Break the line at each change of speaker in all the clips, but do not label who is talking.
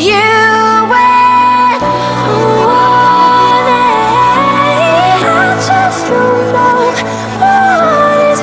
you went on it. I just don't know what is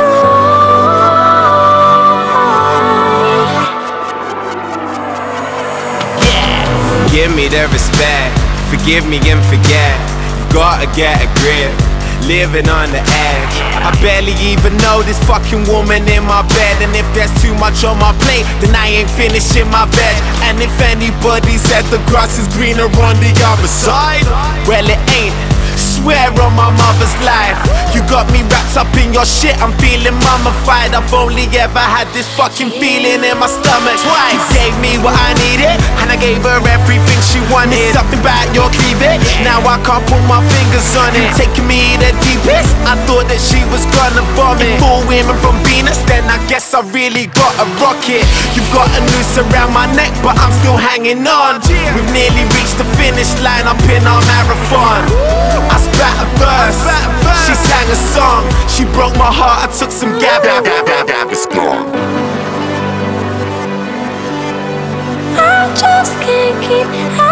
wrong.
Give me the respect, forgive me and forget. You've gotta get a grip, living on the edge. I barely even know this fucking woman in my bed. And if there's too much on my plate, then I ain't finishing my veg. And if anybody said the grass is greener on the other side, well it ain't. Swear on my mother's life, you got me wrapped up in your shit. I'm feeling mummified. I've only ever had this fucking feeling in my stomach twice. You gave me what I needed, and I gave her everything she wanted. Something about your cleavage, now I can't put my fingers on it. Taking me the deepest, I thought that she was gonna vomit. Four women from Venus, then I guess I really got a rocket. You've got a noose around my neck, but I'm still hanging on. We've nearly reached the finish line up in our marathon. I spat a verse, she sang a song. She broke my heart, I took some gab. It's gone.
I just can't keep